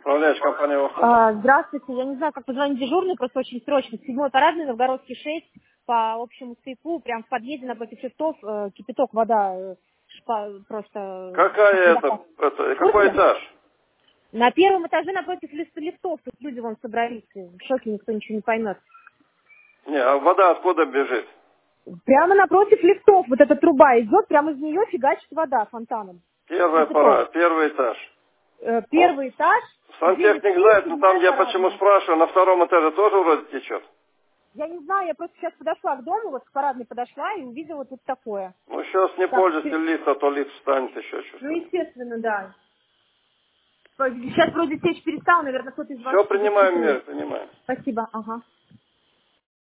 Управляющая компания «Охота». Здравствуйте, я не знаю, как позвонить дежурный, просто очень срочно. 7-й парадный, Новгородский 6, по общему стояку, прям в подъезде напротив лифтов, кипяток, вода, просто... Какой этаж? На первом этаже напротив лифтов, тут люди вон собрались, в шоке, никто ничего не поймет. Не, а вода откуда бежит? Прямо напротив лифтов, вот эта труба идет, прямо из нее фигачит вода фонтаном. Первый этаж. Первый этаж. Сантехник знает, но там я почему спрашиваю, на втором этаже тоже вроде течет? Я не знаю, я просто сейчас подошла к дому, вот к парадной подошла и увидела тут такое. Ну, сейчас не пользуйтесь лифт, а то лифт встанет еще чуть-чуть. Ну, естественно, да. Сейчас вроде течь перестал, наверное, кто-то из вас... Все, принимаем меры, принимаем. Спасибо, ага.